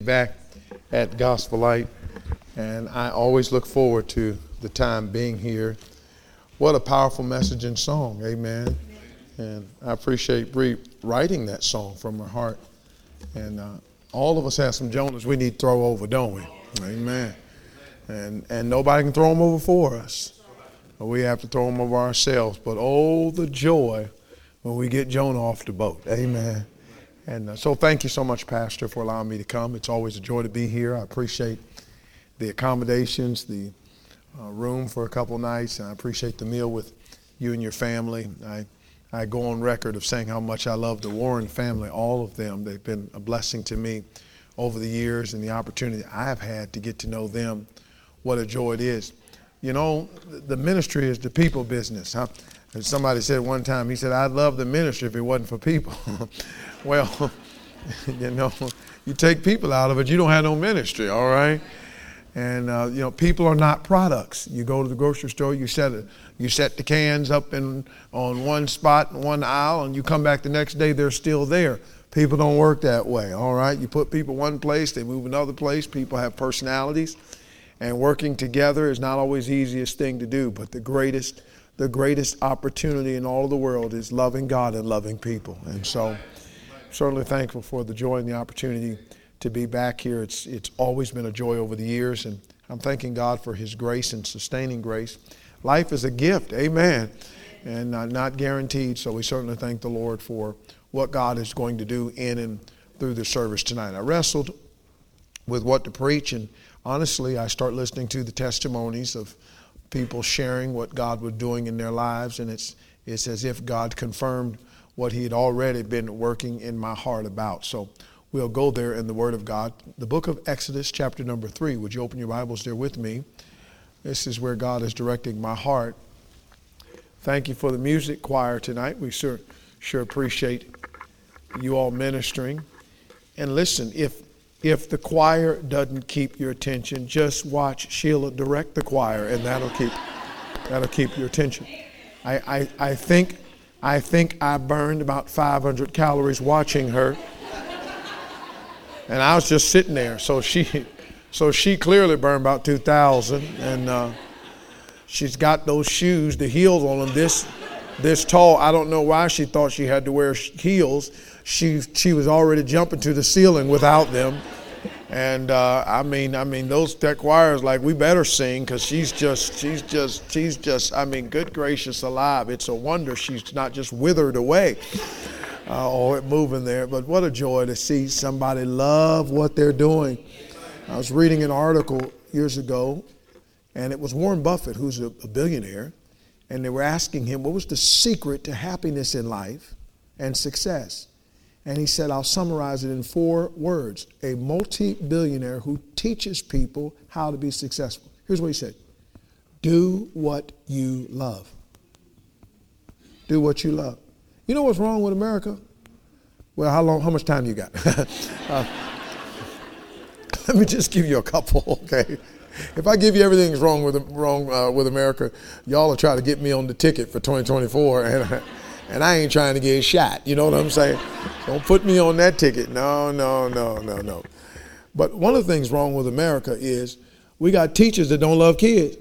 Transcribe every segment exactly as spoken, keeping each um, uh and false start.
back at Gospel Light, and I always look forward to the time being here. What a powerful message and song, amen. And I appreciate Bree writing that song from her heart. And uh, all of us have some Jonahs we need to throw over, don't we? Amen. And and nobody can throw them over for us. We have to throw them over ourselves. But oh, the joy when we get Jonah off the boat. Amen. And uh, so thank you so much, Pastor, for allowing me to come. It's always a joy to be here. I appreciate the accommodations, the uh, room for a couple nights, and I appreciate the meal with you and your family. I I go on record of saying how much I love the Warren family, all of them. They've been a blessing to me over the years, and the opportunity I've had to get to know them. What a joy it is. You know, the ministry is the people business. Huh? And somebody said one time, he said, I'd love the ministry if it wasn't for people. Well, you know, you take people out of it, you don't have no ministry, all right? And, uh, you know, people are not products. You go to the grocery store, you set it, you set the cans up in on one spot, in one aisle, and you come back the next day, they're still there. People don't work that way, all right? You put people one place, they move another place. People have personalities, and working together is not always the easiest thing to do, but the greatest, the greatest opportunity in all of the world is loving God and loving people. And so, certainly thankful for the joy and the opportunity to be back here. It's it's always been a joy over the years, and I'm thanking God for His grace and sustaining grace. Life is a gift, amen, and uh, not guaranteed, so we certainly thank the Lord for what God is going to do in and through the service tonight. I wrestled with what to preach, and honestly, I start listening to the testimonies of people sharing what God was doing in their lives, and it's it's as if God confirmed what He had already been working in my heart about. So we'll go there in the Word of God. The book of Exodus, chapter number three. Would you open your Bibles there with me? This is where God is directing my heart. Thank you for the music choir tonight. We sure, sure appreciate you all ministering. And listen, if if the choir doesn't keep your attention, just watch Sheila direct the choir, and that'll keep that'll keep your attention. I, I, I think I think I burned about five hundred calories watching her. And I was just sitting there. So she so she clearly burned about two thousand. And uh, she's got those shoes, the heels on them, this this tall. I don't know why she thought she had to wear heels. She she was already jumping to the ceiling without them. And uh, I mean, I mean, those that choirs like we better sing, because she's just, she's just, she's just. I mean, good gracious alive! It's a wonder she's not just withered away, uh, or moving there. But what a joy to see somebody love what they're doing. I was reading an article years ago, and it was Warren Buffett, who's a, a billionaire, and they were asking him what was the secret to happiness in life and success. And he said, I'll summarize it in four words. A multi-billionaire who teaches people how to be successful. Here's what he said. Do what you love. Do what you love. You know what's wrong with America? Well, how long, how much time you got? uh, let me just give you a couple, okay? If I give you everything that's wrong with wrong uh, with America, y'all will try to get me on the ticket for twenty twenty-four, and And I ain't trying to get shot. You know what I'm saying? Don't put me on that ticket. No, no, no, no, no. But one of the things wrong with America is we got teachers that don't love kids.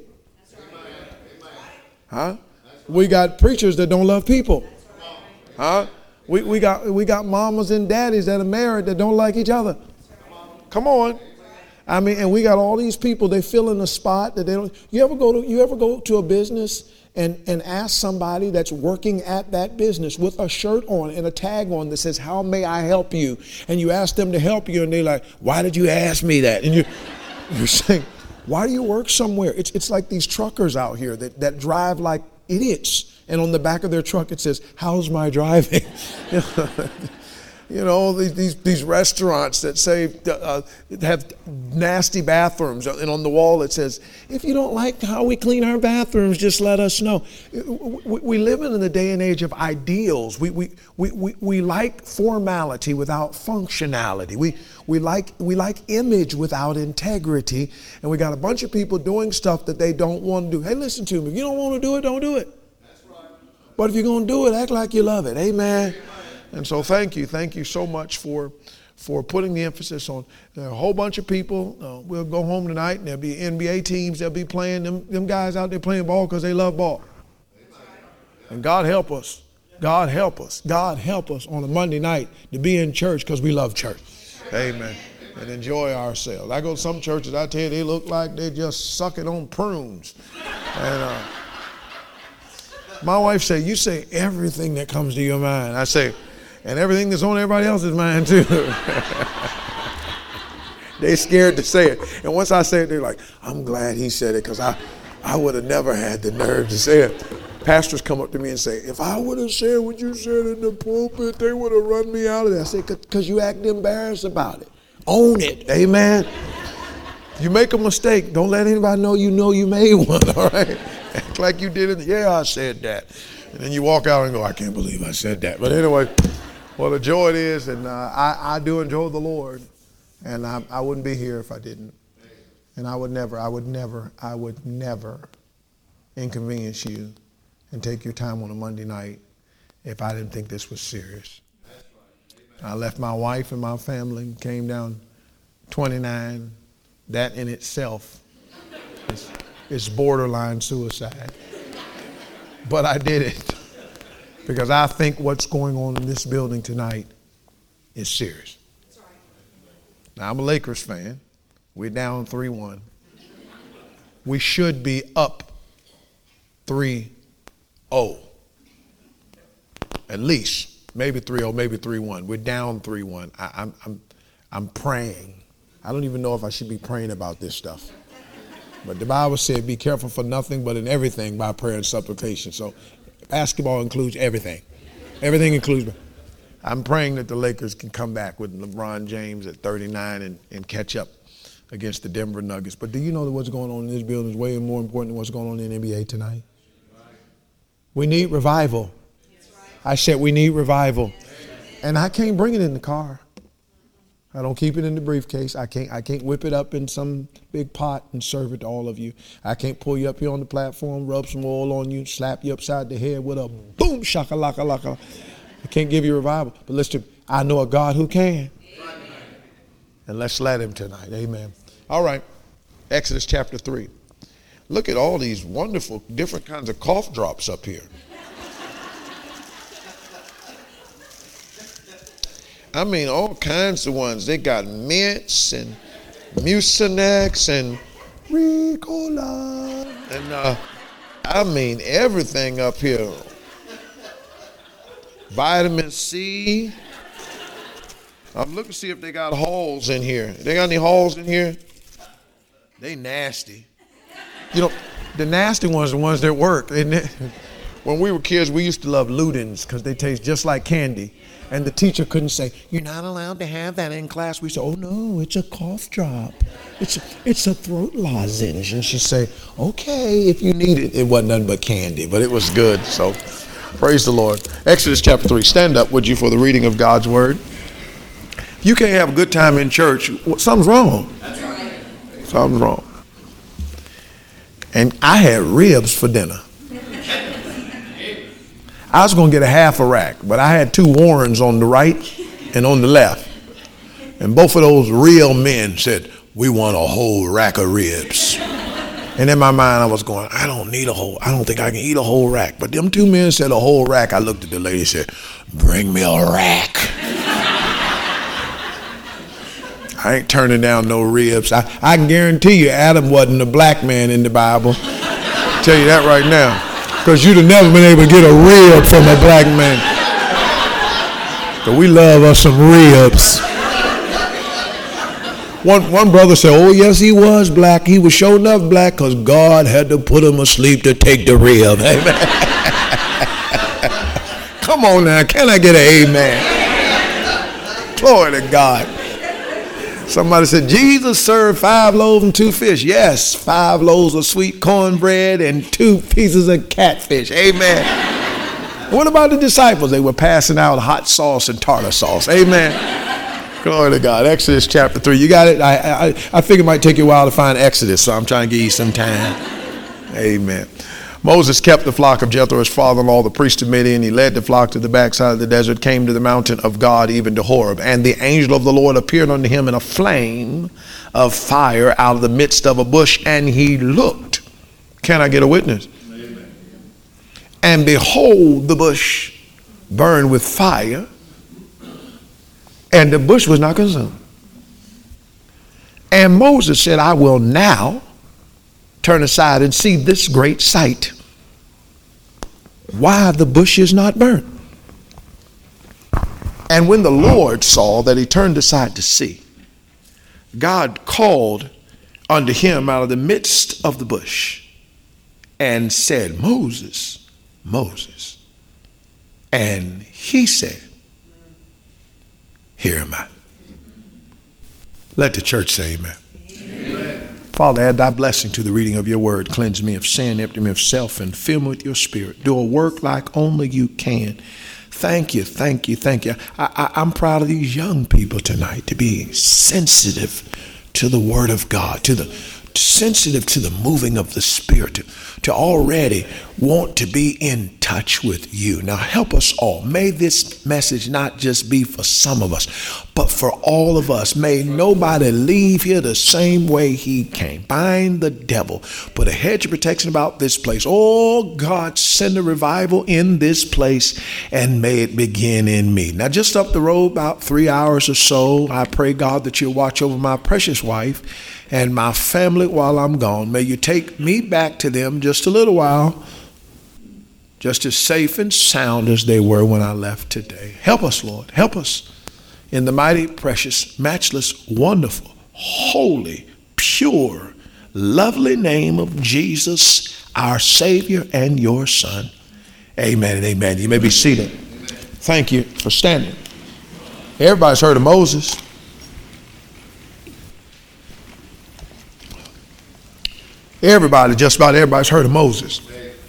Huh? We got preachers that don't love people. Huh? We, we got we got mamas and daddies that are married that don't like each other. Come on. I mean, and we got all these people, they fill in a spot that they don't. You ever go to you ever go to a business and, and ask somebody that's working at that business with a shirt on and a tag on that says, how may I help you? And you ask them to help you, and they're like, why did you ask me that? And you, you're saying, why do you work somewhere? It's it's like these truckers out here that, that drive like idiots. And on the back of their truck it says, how's my driving? You know, these, these these restaurants that say uh, have nasty bathrooms, and on the wall it says, if you don't like how we clean our bathrooms, just let us know. We, we live in the day and age of ideals. We we, we, we we like formality without functionality. We we like we like image without integrity, and we got a bunch of people doing stuff that they don't want to do. Hey, listen to me. If you don't want to do it, don't do it. That's right. But if you're going to do it, act like you love it. Amen. And so thank you. Thank you so much for, for putting the emphasis on a whole bunch of people. Uh, we'll go home tonight and there'll be N B A teams. They'll be playing, them, them guys out there playing ball because they love ball. And God help us. God help us. God help us on a Monday night to be in church because we love church. Amen. And enjoy ourselves. I go to some churches, I tell you, they look like they're just sucking on prunes. And uh, my wife said, you say everything that comes to your mind. I say, and everything that's on everybody else's mind too. They scared to say it. And once I say it, they're like, I'm glad he said it because I, I would have never had the nerve to say it. Pastors come up to me and say, if I would have said what you said in the pulpit, they would have run me out of there. I say, because you act embarrassed about it. Own it. Amen. You make a mistake, don't let anybody know you know you made one, all right? Act like you did it. Yeah, I said that. And then you walk out and go, I can't believe I said that. But anyway, what a joy it is. And uh, I, I do enjoy the Lord. And I, I wouldn't be here if I didn't. And I would never, I would never, I would never inconvenience you and take your time on a Monday night if I didn't think this was serious. I left my wife and my family, came down twenty-nine. That in itself is, is borderline suicide. But I did it because I think what's going on in this building tonight is serious. Now, I'm a Lakers fan. We're down three one. We should be up three oh. At least. Maybe three oh, maybe three one. We're down three one. I, I'm, I'm, I'm praying. I don't even know if I should be praying about this stuff. But the Bible said, be careful for nothing but in everything by prayer and supplication. So basketball includes everything. Everything includes. I'm praying that the Lakers can come back with LeBron James at thirty-nine and, and catch up against the Denver Nuggets. But do you know that what's going on in this building is way more important than what's going on in the N B A tonight? We need revival. I said we need revival. And I can't bring it in the car. I don't keep it in the briefcase. I can't I can't whip it up in some big pot and serve it to all of you. I can't pull you up here on the platform, rub some oil on you, slap you upside the head with a boom shakalaka laka. I can't give you revival. But listen, I know a God who can. And let's let him tonight. Amen. All right. Exodus chapter three. Look at all these wonderful different kinds of cough drops up here. I mean, all kinds of ones. They got mints and Mucinex and Ricola. And uh, I mean, everything up here. Vitamin C. I'm looking to see if they got holes in here. They got any holes in here? They nasty. You know, the nasty ones are the ones that work. Isn't it? When we were kids, we used to love Ludens because they taste just like candy. And the teacher couldn't say, you're not allowed to have that in class. We said, oh no, it's a cough drop. It's a, it's a throat lozenge. And she'd say, okay, if you need it. It wasn't nothing but candy, but it was good. So praise the Lord. Exodus chapter three. Stand up, would you, for the reading of God's word. If you can't have a good time in church, something's wrong. That's right. Something's wrong. And I had ribs for dinner. I was going to get a half a rack, but I had two Warrens on the right and on the left. And both of those real men said, we want a whole rack of ribs. And in my mind, I was going, I don't need a whole, I don't think I can eat a whole rack. But them two men said a whole rack. I looked at the lady and said, bring me a rack. I ain't turning down no ribs. I, I can guarantee you Adam wasn't a black man in the Bible. I'll tell you that right now. Because you'd have never been able to get a rib from a black man. So we love us some ribs. One, one brother said, oh yes, he was black. He was sure enough black because God had to put him asleep to take the rib. Amen. Come on now, can I get an amen? Glory to God. Somebody said, Jesus served five loaves and two fish. Yes, five loaves of sweet cornbread and two pieces of catfish. Amen. What about the disciples? They were passing out hot sauce and tartar sauce. Amen. Glory to God. Exodus chapter three. You got it? I, I, I think it might take you a while to find Exodus, so I'm trying to give you some time. Amen. Moses kept the flock of Jethro, his father-in-law, the priest of Midian. He led the flock to the backside of the desert, came to the mountain of God, even to Horeb. And the angel of the Lord appeared unto him in a flame of fire out of the midst of a bush. And he looked. Can I get a witness? Amen. And behold, the bush burned with fire, and the bush was not consumed. And Moses said, I will now turn aside and see this great sight, why the bush is not burnt. And when the Lord saw that he turned aside to see, God called unto him out of the midst of the bush and said, Moses, Moses. And he said, here am I. Let the church say amen. Amen. Father, add thy blessing to the reading of your word. Cleanse me of sin, empty me of self, and fill me with your spirit. Do a work like only you can. Thank you, thank you, thank you. I, I, I'm proud of these young people tonight to be sensitive to the word of God, to the sensitive to the moving of the Spirit, to, to already want to be in touch with you. Now help us all. May this message not just be for some of us, but for all of us. May nobody leave here the same way he came. Bind the devil. Put a hedge of protection about this place. Oh God, send a revival in this place, and may it begin in me. Now just up the road, about three hours or so, I pray God that you'll watch over my precious wife and my family while I'm gone. May you take me back to them just a little while, just as safe and sound as they were when I left today. Help us, Lord. Help us in the mighty, precious, matchless, wonderful, holy, pure, lovely name of Jesus, our Savior and your Son. Amen and amen. You may be seated. Thank you for standing. Everybody's heard of Moses. Everybody, just about everybody's heard of Moses.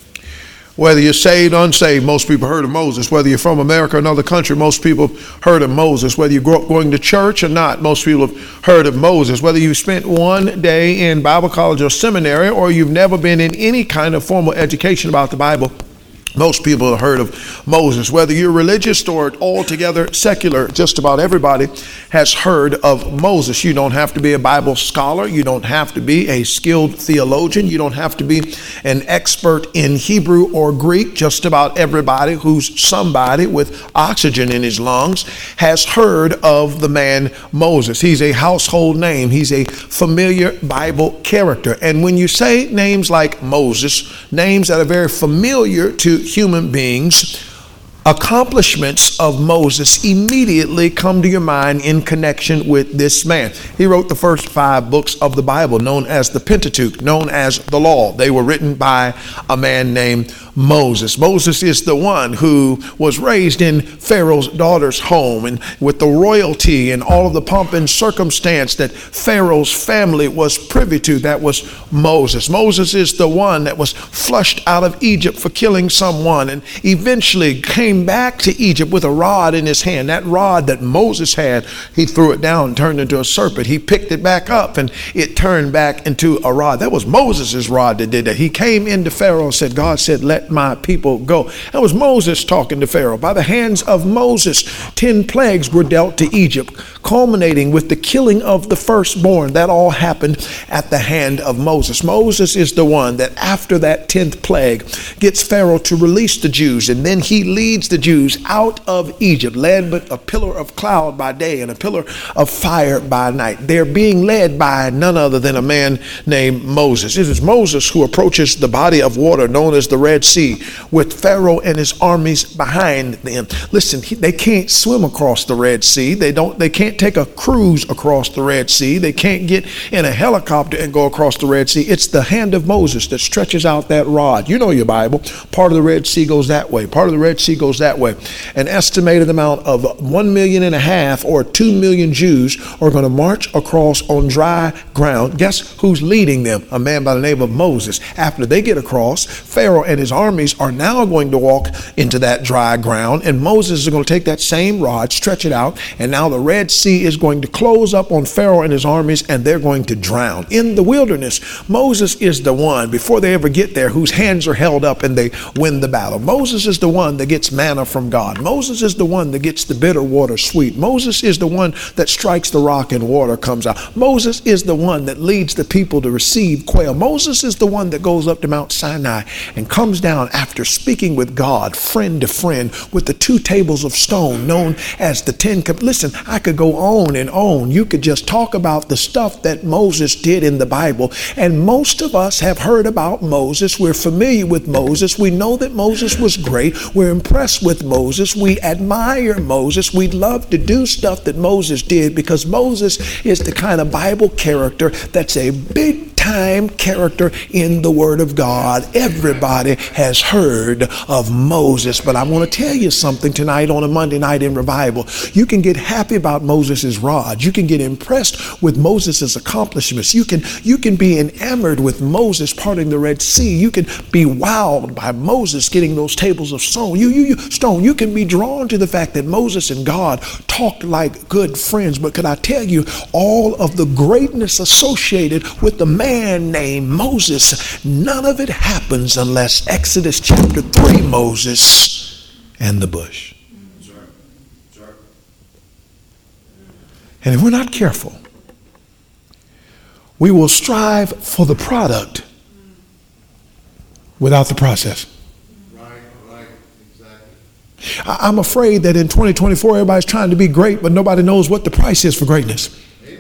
Whether you're saved or unsaved, most people heard of Moses. Whether you're from America or another country, most people heard of Moses. Whether you grew up going to church or not, most people have heard of Moses. Whether you spent one day in Bible college or seminary, or you've never been in any kind of formal education about the Bible, most people have heard of Moses. Whether you're religious or altogether secular, just about everybody has heard of Moses. You don't have to be a Bible scholar. You don't have to be a skilled theologian. You don't have to be an expert in Hebrew or Greek. Just about everybody who's somebody with oxygen in his lungs has heard of the man Moses. He's a household name. He's a familiar Bible character. And when you say names like Moses, names that are very familiar to human beings, accomplishments of Moses immediately come to your mind in connection with this man. He wrote the first five books of the Bible, known as the Pentateuch, known as the Law. They were written by a man named Moses. Moses is the one who was raised in Pharaoh's daughter's home, and with the royalty and all of the pomp and circumstance that Pharaoh's family was privy to. That was Moses. Moses is the one that was flushed out of Egypt for killing someone, and eventually came back to Egypt with a rod in his hand. That rod that Moses had, he threw it down and turned into a serpent. He picked it back up and it turned back into a rod. That was Moses' rod that did that. He came into Pharaoh and said, God said, let my people go. That was Moses talking to Pharaoh. By the hands of Moses, ten plagues were dealt to Egypt, culminating with the killing of the firstborn. That all happened at the hand of Moses. Moses is the one that after that tenth plague gets Pharaoh to release the Jews, and then he leads the Jews out of Egypt, led with a pillar of cloud by day and a pillar of fire by night. They're being led by none other than a man named Moses. It is Moses who approaches the body of water known as the Red Sea, with Pharaoh and his armies behind them. Listen, he, they can't swim across the Red Sea. They don't. They can't take a cruise across the Red Sea. They can't get in a helicopter and go across the Red Sea. It's the hand of Moses that stretches out that rod. You know your Bible. Part of the Red Sea goes that way. Part of the Red Sea goes that way. An estimated amount of one million and a half or two million Jews are going to march across on dry ground. Guess who's leading them? A man by the name of Moses. After they get across, Pharaoh and his armies are now going to walk into that dry ground, and Moses is going to take that same rod, stretch it out, and now the Red Sea is going to close up on Pharaoh and his armies, and they're going to drown. In the wilderness, Moses is the one, before they ever get there, whose hands are held up and they win the battle. Moses is the one that gets manna from God. Moses is the one that gets the bitter water sweet. Moses is the one that strikes the rock and water comes out. Moses is the one that leads the people to receive quail. Moses is the one that goes up to Mount Sinai and comes down after speaking with God, friend to friend, with the two tables of stone known as the Ten Commandments. Listen, I could go on and on. You could just talk about the stuff that Moses did in the Bible. And most of us have heard about Moses. We're familiar with Moses. We know that Moses was great. We're impressed with Moses. We admire Moses. We'd love to do stuff that Moses did, because Moses is the kind of Bible character that's a big time character in the Word of God. Everybody has heard of Moses. But I want to tell you something tonight on a Monday night in revival. You can get happy about Moses' rod. You can get impressed with Moses' accomplishments. You can, you can be enamored with Moses parting the Red Sea. You can be wowed by Moses getting those tables of stone. You, you, you, stone. You can be drawn to the fact that Moses and God talked like good friends. But could I tell you, all of the greatness associated with the man named Moses, none of it happens unless Exodus chapter three, Moses and the bush. And if we're not careful, we will strive for the product without the process. Right, right, exactly. I'm afraid that in twenty twenty-four, everybody's trying to be great, but nobody knows what the price is for greatness.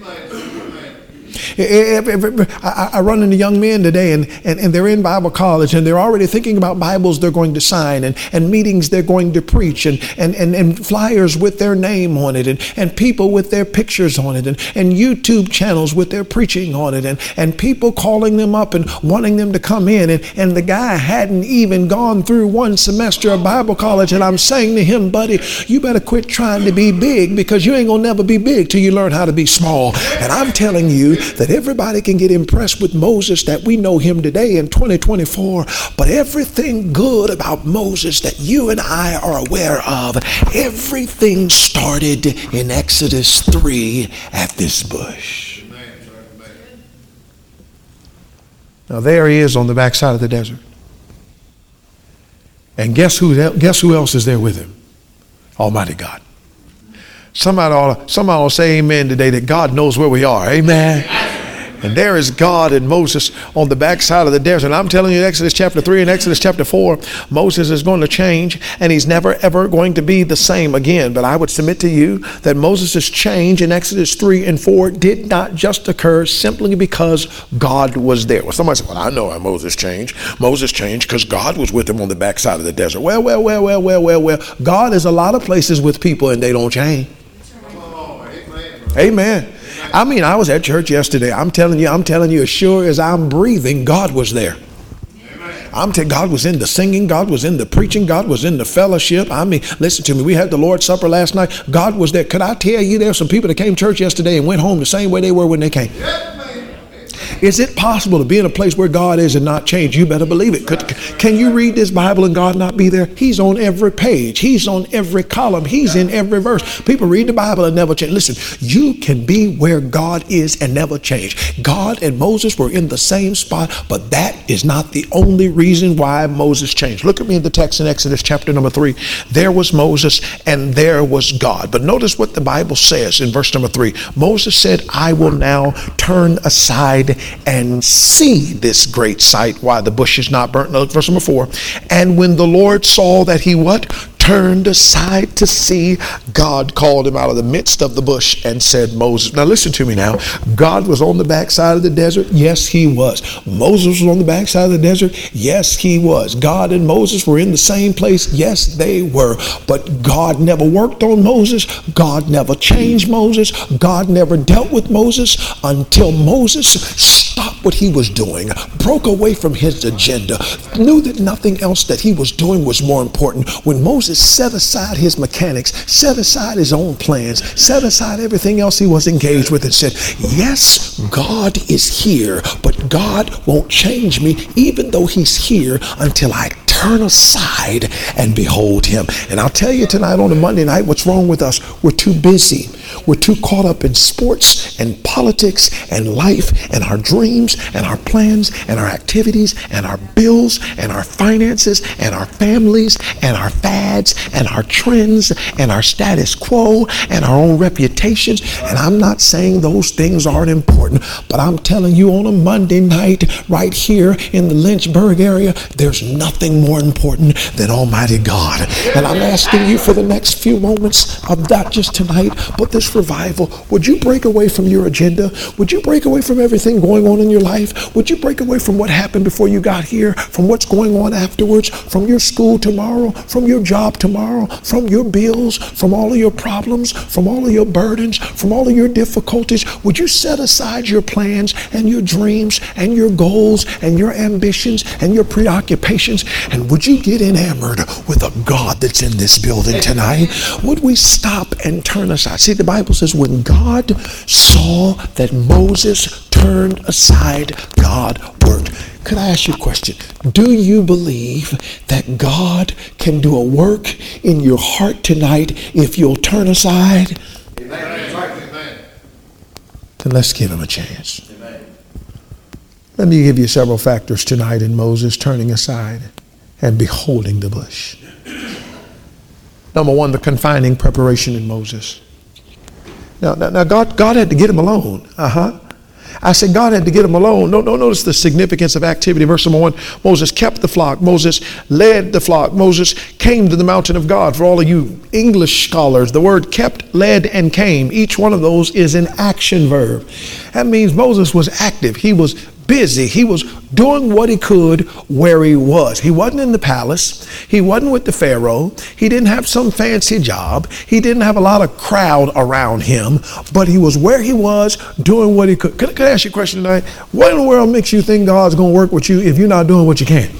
I run into young men today, and, and, and they're in Bible college, and they're already thinking about Bibles they're going to sign, and, and meetings they're going to preach, and, and, and, and flyers with their name on it, and, and people with their pictures on it, and, and YouTube channels with their preaching on it, and, and people calling them up and wanting them to come in. And, and the guy hadn't even gone through one semester of Bible college, and I'm saying to him, buddy, you better quit trying to be big, because you ain't gonna never be big till you learn how to be small. And I'm telling you that everybody can get impressed with Moses that we know him today in twenty twenty-four, but everything good about Moses that you and I are aware of, everything started in Exodus three at this bush. Now there he is on the backside of the desert. And guess who, guess who else is there with him? Almighty God. Somebody ought to, somebody ought to say amen today that God knows where we are. Amen. And there is God and Moses on the backside of the desert. And I'm telling you, Exodus chapter three and Exodus chapter four, Moses is going to change, and he's never ever going to be the same again. But I would submit to you that Moses' change in Exodus three and four did not just occur simply because God was there. Well, somebody said, well, I know how Moses changed. Moses changed because God was with him on the backside of the desert. Well, well, well, well, well, well, well. God is a lot of places with people, and they don't change. Amen. I mean, I was at church yesterday. I'm telling you, I'm telling you, as sure as I'm breathing, God was there. I'm telling you, God was in the singing. God was in the preaching. God was in the fellowship. I mean, listen to me. We had the Lord's Supper last night. God was there. Could I tell you, there were some people that came to church yesterday and went home the same way they were when they came. Is it possible to be in a place where God is and not change? You better believe it. Could, can you read this Bible and God not be there? He's on every page. He's on every column. He's in every verse. People read the Bible and never change. Listen, you can be where God is and never change. God and Moses were in the same spot, but that is not the only reason why Moses changed. Look at me in the text in Exodus chapter number three. There was Moses and there was God. But notice what the Bible says in verse number three. Moses said, I will now turn aside and see this great sight, why the bush is not burnt. Look, verse number four. And when the Lord saw that he what? Turned aside to see, God called him out of the midst of the bush and said, Moses. Now listen to me now. God was on the backside of the desert. Yes, he was. Moses was on the backside of the desert. Yes, he was. God and Moses were in the same place. Yes, they were. But God never worked on Moses. God never changed Moses. God never dealt with Moses until Moses stopped what he was doing, broke away from his agenda, knew that nothing else that he was doing was more important. When Moses set aside his mechanics, set aside his own plans, set aside everything else he was engaged with, and said, yes, God is here, but But God won't change me, even though he's here, until I turn aside and behold him. And I'll tell you tonight on a Monday night, what's wrong with us? We're too busy. We're too caught up in sports and politics and life and our dreams and our plans and our activities and our bills and our finances and our families and our fads and our trends and our status quo and our own reputations. And I'm not saying those things aren't important, but I'm telling you on a Monday night right here in the Lynchburg area, there's nothing more important than Almighty God. And I'm asking you for the next few moments of not just tonight, but this revival, would you break away from your agenda? Would you break away from everything going on in your life? Would you break away from what happened before you got here, from what's going on afterwards, from your school tomorrow, from your job tomorrow, from your bills, from all of your problems, from all of your burdens, from all of your difficulties? Would you set aside your plans and your dreams and your goals and your ambitions and your preoccupations, and would you get enamored with a God that's in this building tonight? Would we stop and turn aside? See, the Bible says when God saw that Moses turned aside, God worked. Could I ask you a question? Do you believe that God can do a work in your heart tonight if you'll turn aside? Amen. Then let's give him a chance. Amen. Let me give you several factors tonight in Moses turning aside and beholding the bush. Number one, the confining preparation in Moses. Now, now, now God, God had to get him alone. Uh-huh. I said God had to get him alone. No, no, notice the significance of activity. Verse number one, Moses kept the flock. Moses led the flock. Moses came to the mountain of God. For all of you English scholars, the word kept, led, and came, each one of those is an action verb. That means Moses was active. He was busy. He was doing what he could where he was. He wasn't in the palace. He wasn't with the Pharaoh. He didn't have some fancy job. He didn't have a lot of crowd around him, but he was where he was doing what he could. Could, could I ask you a question tonight? What in the world makes you think God's going to work with you if you're not doing what you can?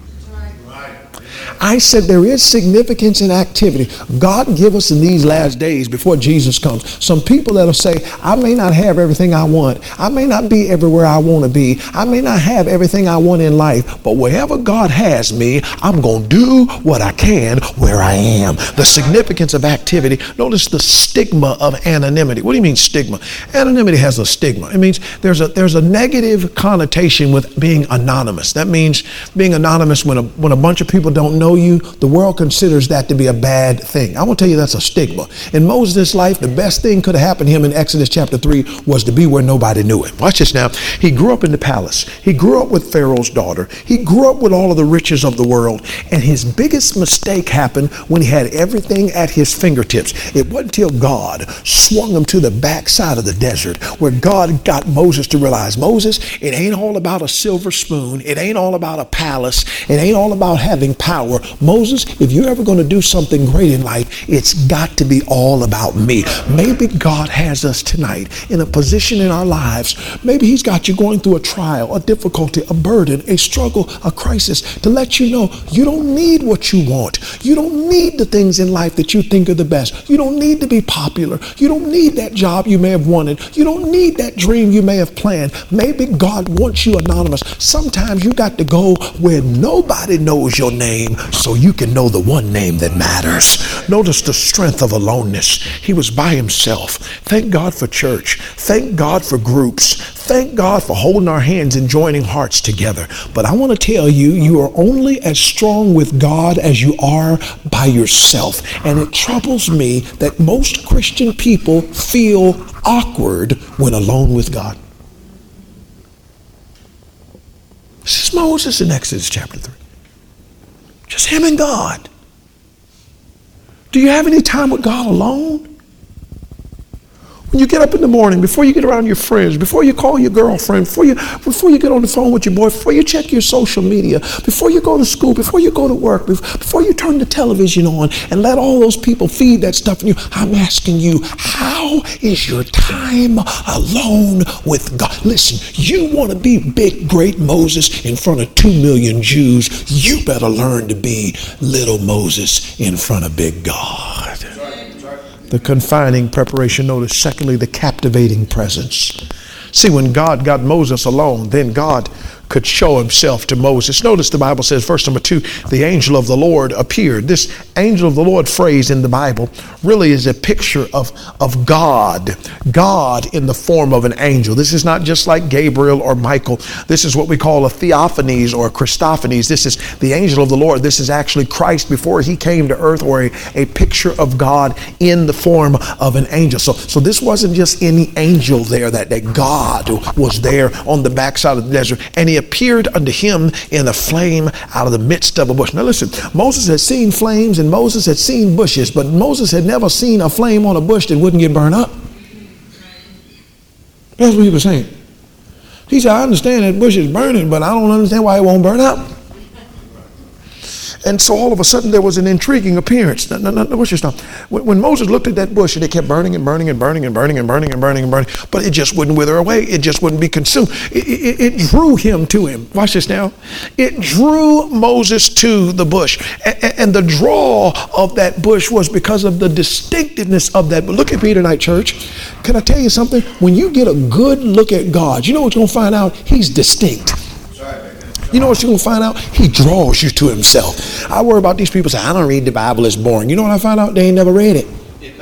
I said there is significance in activity. God give us in these last days before Jesus comes some people that'll say, I may not have everything I want. I may not be everywhere I want to be. I may not have everything I want in life, but wherever God has me, I'm going to do what I can where I am. The significance of activity. Notice the stigma of anonymity. What do you mean stigma? Anonymity has a stigma. It means there's a there's a negative connotation with being anonymous. That means being anonymous when a when a bunch of people don't know you, the world considers that to be a bad thing. I want to tell you that's a stigma. In Moses' life, the best thing could have happened to him in Exodus chapter three was to be where nobody knew him. Watch this now. He grew up in the palace. He grew up with Pharaoh's daughter. He grew up with all of the riches of the world. And his biggest mistake happened when he had everything at his fingertips. It wasn't until God swung him to the backside of the desert where God got Moses to realize, Moses, it ain't all about a silver spoon. It ain't all about a palace. It ain't all about having power. Moses, if you're ever going to do something great in life, it's got to be all about me. Maybe God has us tonight in a position in our lives. Maybe he's got you going through a trial, a difficulty, a burden, a struggle, a crisis to let you know you don't need what you want. You don't need the things in life that you think are the best. You don't need to be popular. You don't need that job you may have wanted. You don't need that dream you may have planned. Maybe God wants you anonymous. Sometimes you got to go where nobody knows your name, so you can know the one name that matters. Notice the strength of aloneness. He was by himself. Thank God for church. Thank God for groups. Thank God for holding our hands and joining hearts together. But I want to tell you, you are only as strong with God as you are by yourself. And it troubles me that most Christian people feel awkward when alone with God. This is Moses in Exodus chapter three. Just him and God. Do you have any time with God alone? When you get up in the morning, before you get around your friends, before you call your girlfriend, before you before you get on the phone with your boy, before you check your social media, before you go to school, before you go to work, before you turn the television on and let all those people feed that stuff in you, I'm asking you, how is your time alone with God? Listen, you want to be big, great Moses in front of two million Jews, you better learn to be little Moses in front of big God. The confining preparation. Notice, secondly, the captivating presence. See, when God got Moses alone, then God could show himself to Moses. Notice the Bible says, verse number two, the angel of the Lord appeared. This angel of the Lord phrase in the Bible really is a picture of, of God. God in the form of an angel. This is not just like Gabriel or Michael. This is what we call a theophanies or a Christophanies. This is the angel of the Lord. This is actually Christ before he came to earth, or a, a picture of God in the form of an angel. So, so this wasn't just any angel there, that, that God was there on the backside of the desert, and he appeared unto him in a flame out of the midst of a bush. Now listen, Moses had seen flames and Moses had seen bushes, but Moses had never seen a flame on a bush that wouldn't get burned up. That's what he was saying. He said, I understand that bush is burning, but I don't understand why it won't burn up. And so all of a sudden there was an intriguing appearance. No, no, no, what's your stuff? When, when Moses looked at that bush and it kept burning and burning and burning and burning and burning and burning and burning, but it just wouldn't wither away. It just wouldn't be consumed. It, it, it drew him to him. Watch this now. It drew Moses to the bush. And, and the draw of that bush was because of the distinctiveness of that. But look at me tonight, church. Can I tell you something? When you get a good look at God, you know what you're going to find out? He's distinct. You know what you're going to find out? He draws you to himself. I worry about these people say, I don't read the Bible, it's boring. You know what I find out? They ain't never read it.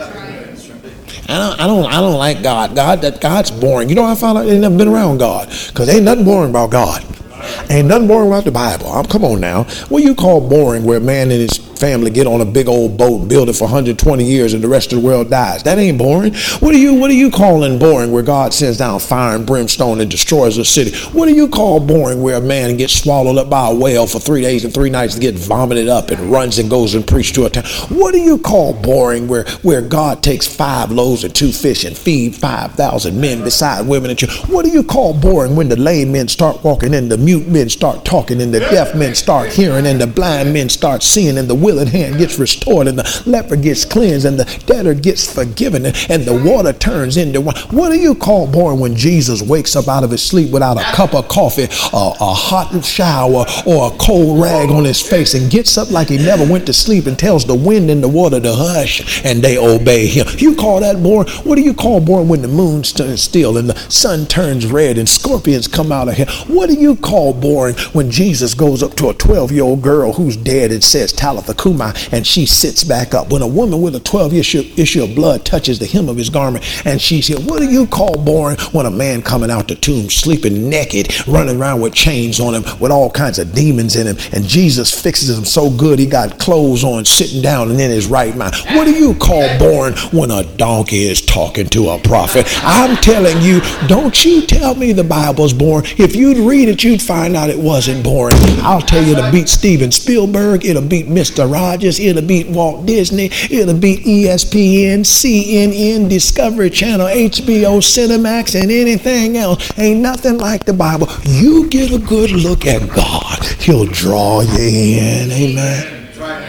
I don't, I don't, I don't like God. God, that God's boring. You know what I found out? They ain't never been around God, because ain't nothing boring about God. Ain't nothing boring about the Bible. I'm, come on now. What do you call boring where a man and his family get on a big old boat and build it for one hundred twenty years and the rest of the world dies? That ain't boring. What do you what do you calling boring where God sends down fire and brimstone and destroys a city? What do you call boring where a man gets swallowed up by a whale for three days and three nights and get vomited up and runs and goes and preaches to a town? What do you call boring where, where God takes five loaves and two fish and feed five thousand men beside women and children? What do you call boring when the lame men start walking and the mute men start talking and the deaf men start hearing and the blind men start seeing and the willing hand gets restored and the leper gets cleansed and the debtor gets forgiven and, and the water turns into wine? What do you call boring when Jesus wakes up out of his sleep without a cup of coffee, a, a hot shower, or a cold rag on his face, and gets up like he never went to sleep and tells the wind and the water to hush and they obey him? You call that boring? What do you call boring when the moon turns still and the sun turns red and scorpions come out of hell? What do you call boring when Jesus goes up to a twelve-year-old girl who's dead and says, Talitha Cumi, and she sits back up? When a woman with a twelve issue, issue of blood touches the hem of his garment and she's healed? What do you call boring when a man coming out the tomb sleeping naked, running around with chains on him, with all kinds of demons in him, and Jesus fixes him so good he got clothes on, sitting down and in his right mind? What do you call boring when a donkey is talking to a prophet? I'm telling you, don't you tell me the Bible's boring. If you'd read it, you'd find out it wasn't boring. I'll tell you, it'll beat Steven Spielberg, it'll beat Mister Rogers, it'll beat Walt Disney, it'll beat E S P N, C N N, Discovery Channel, H B O, Cinemax, and anything else. Ain't nothing like the Bible. You get a good look at God, he'll draw you in. Amen.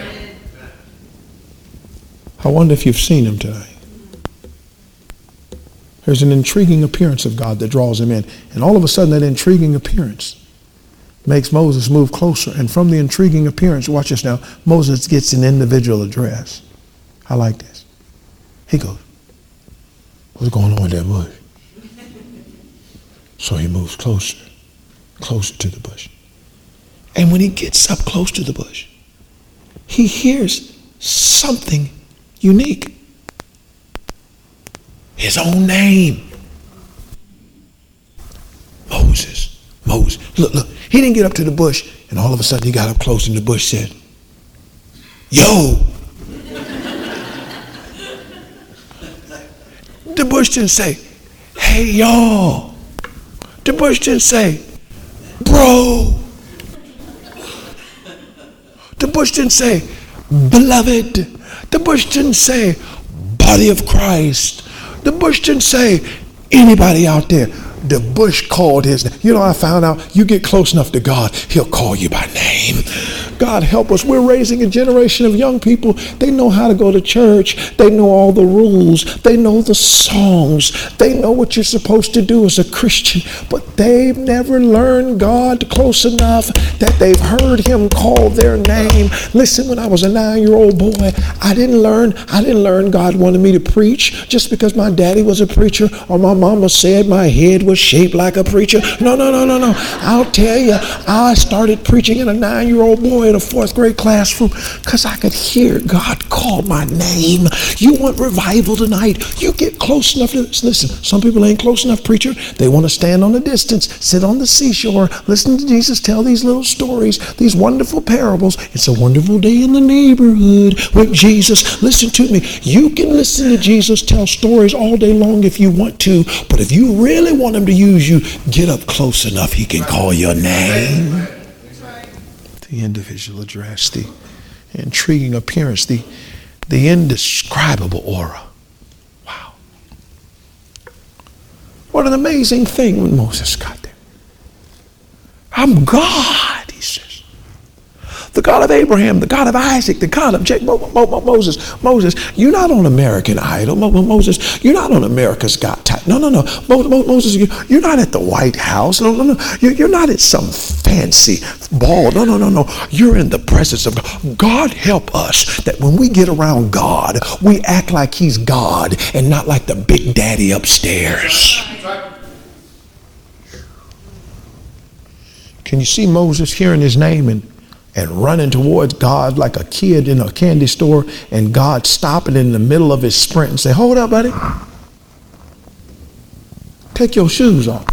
I wonder if you've seen him tonight. There's an intriguing appearance of God that draws him in. And all of a sudden, that intriguing appearance makes Moses move closer. And from the intriguing appearance, watch this now, Moses gets an individual address. I like this. He goes, what's going on with that bush? So he moves closer, closer to the bush. And when he gets up close to the bush, he hears something unique. His own name. Moses. Moses. Look, look. He didn't get up to the bush, and all of a sudden he got up close and the bush said, yo. The bush didn't say, hey, y'all. The bush didn't say, bro. The bush didn't say, beloved. The bush didn't say, body of Christ. The bush didn't say, anybody out there. The bush called his name. You know, I found out you get close enough to God, he'll call you by name. God help us. We're raising a generation of young people. They know how to go to church. They know all the rules. They know the songs. They know what you're supposed to do as a Christian. But they've never learned God close enough that they've heard him call their name. Listen, when I was a nine-year-old boy, I didn't learn, I didn't learn God wanted me to preach just because my daddy was a preacher or my mama said my head was was shaped like a preacher. No, no, no, no, no. I'll tell you, I started preaching in a nine-year-old boy in a fourth grade classroom because I could hear God call my name. You want revival tonight? You get close enough to listen. Some people ain't close enough, preacher. They want to stand on the distance, sit on the seashore, listen to Jesus tell these little stories, these wonderful parables. It's a wonderful day in the neighborhood with Jesus. Listen to me. You can listen to Jesus tell stories all day long if you want to, but if you really want him to use you, get up close enough he can call your name. The individual address, the intriguing appearance, the, the indescribable aura. Wow. What an amazing thing when Moses got there. I'm God, he says. The God of Abraham, the God of Isaac, the God of Jacob. Mo- Mo- Mo- Moses, Moses, you're not on American Idol. Mo- Mo- Moses, you're not on America's Got Talent. No, no, no. Mo- Mo- Moses, you're not at the White House. No, no, no. You're, you're not at some fancy ball. No, no, no, no. You're in the presence of God. God help us that when we get around God, we act like he's God and not like the big daddy upstairs. Can you see Moses hearing his name and and running towards God like a kid in a candy store, and God stopping in the middle of his sprint and say, hold up, buddy. Take your shoes off.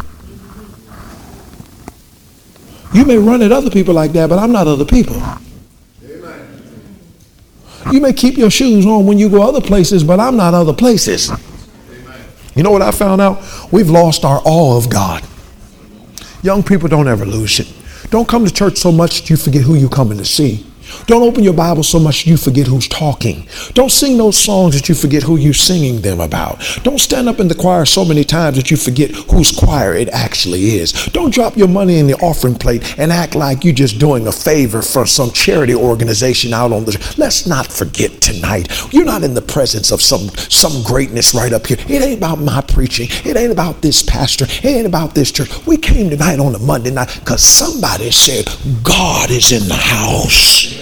You may run at other people like that, but I'm not other people. Amen. You may keep your shoes on when you go other places, but I'm not other places. Amen. You know what I found out? We've lost our awe of God. Young people don't ever lose it. Don't come to church so much that you forget who you're coming to see. Don't open your Bible so much that you forget who's talking. Don't sing those songs that you forget who you're singing them about. Don't stand up in the choir so many times that you forget whose choir it actually is. Don't drop your money in the offering plate and act like you're just doing a favor for some charity organization out on the... Let's not forget tonight, you're not in the presence of some, some greatness right up here. It ain't about my preaching. It ain't about this pastor. It ain't about this church. We came tonight on a Monday night because somebody said, God is in the house.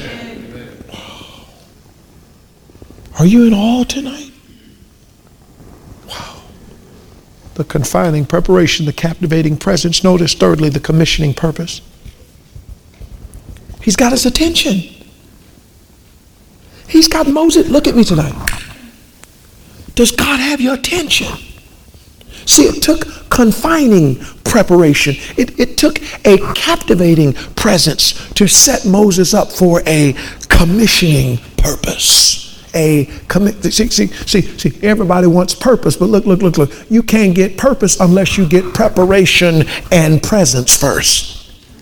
Are you in awe tonight? Wow. The confining preparation, the captivating presence. Notice, thirdly, the commissioning purpose. He's got his attention. He's got Moses. Look at me tonight. Does God have your attention? See, it took confining preparation. It, it took a captivating presence to set Moses up for a commissioning purpose. A commit. See, see, see, see. Everybody wants purpose, but look, look, look, look. You can't get purpose unless you get preparation and presence first.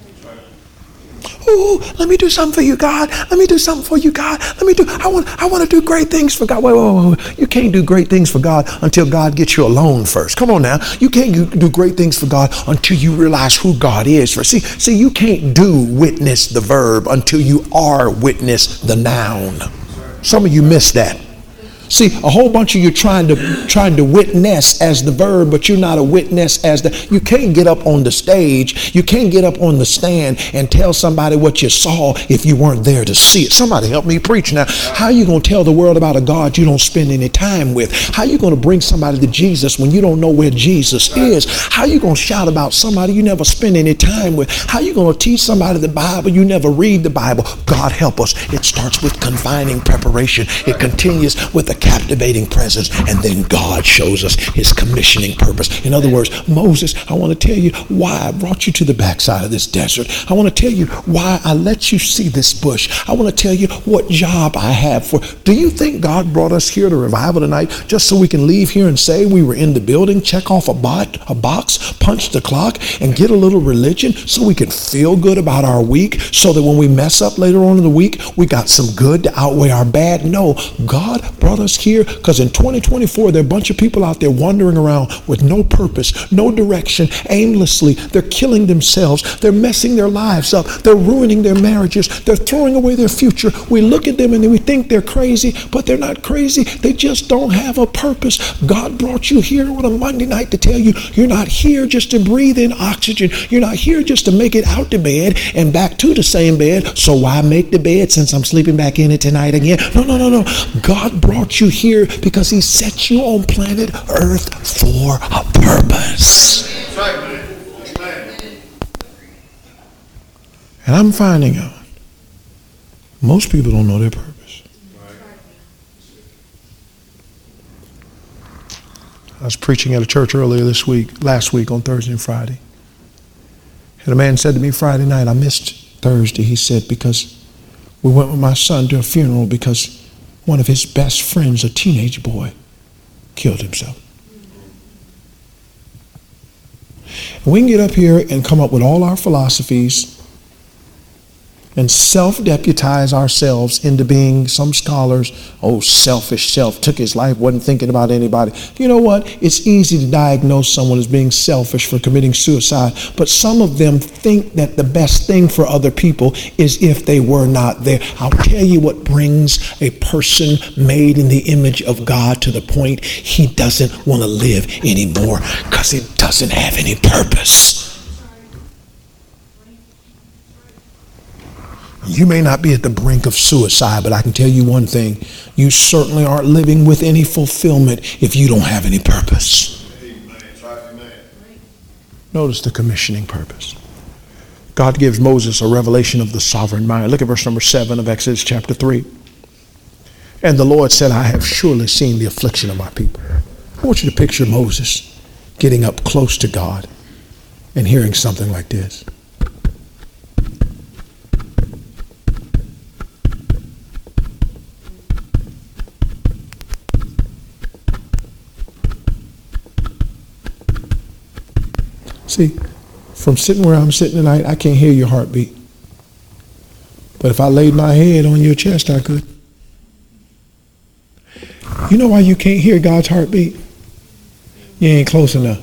Ooh, let me do something for you, God. Let me do something for you, God. Let me do. I want. I want to do great things for God. Wait, wait, wait, wait. You can't do great things for God until God gets you alone first. Come on now. You can't do great things for God until you realize who God is first. See, see. You can't do witness the verb until you are witness the noun. Some of you missed that. See, a whole bunch of you trying to trying to witness as the verb, but you're not a witness as the... You can't get up on the stage. You can't get up on the stand and tell somebody what you saw if you weren't there to see it. Somebody help me preach now. How are you going to tell the world about a God you don't spend any time with? How are you going to bring somebody to Jesus when you don't know where Jesus is? How are you going to shout about somebody you never spend any time with? How are you going to teach somebody the Bible you never read the Bible? God help us. It starts with confining preparation. It continues with a captivating presence, and then God shows us his commissioning purpose. In other words, Moses, I want to tell you why I brought you to the backside of this desert. I want to tell you why I let you see this bush. I want to tell you what job I have for. Do you think God brought us here to revival tonight just so we can leave here and say we were in the building, check off a, bot, a box, punch the clock, and get a little religion so we can feel good about our week, so that when we mess up later on in the week, we got some good to outweigh our bad? No, God brought us here because in twenty twenty-four there are a bunch of people out there wandering around with no purpose, no direction, aimlessly. They're killing themselves. They're messing their lives up. They're ruining their marriages. They're throwing away their future. We look at them and we think they're crazy, but they're not crazy. They just don't have a purpose. God brought you here on a Monday night to tell you you're not here just to breathe in oxygen. You're not here just to make it out to bed and back to the same bed. So why make the bed since I'm sleeping back in it tonight again? No, no, no, no. God brought put you here because he set you on planet Earth for a purpose. And I'm finding out most people don't know their purpose. I was preaching at a church earlier this week, last week on Thursday and Friday. And a man said to me Friday night, I missed Thursday. He said, because we went with my son to a funeral because one of his best friends, a teenage boy, killed himself. And we can get up here and come up with all our philosophies and self-deputize ourselves into being some scholars. Oh, selfish self, took his life, wasn't thinking about anybody. You know what? It's easy to diagnose someone as being selfish for committing suicide, but some of them think that the best thing for other people is if they were not there. I'll tell you what brings a person made in the image of God to the point he doesn't want to live anymore because he doesn't have any purpose. You may not be at the brink of suicide, but I can tell you one thing. You certainly aren't living with any fulfillment if you don't have any purpose. Amen. Notice the commissioning purpose. God gives Moses a revelation of the sovereign mind. Look at verse number seven of Exodus chapter three. And the Lord said, I have surely seen the affliction of my people. I want you to picture Moses getting up close to God and hearing something like this. See, from sitting where I'm sitting tonight, I can't hear your heartbeat. But if I laid my head on your chest, I could. You know why you can't hear God's heartbeat? You ain't close enough.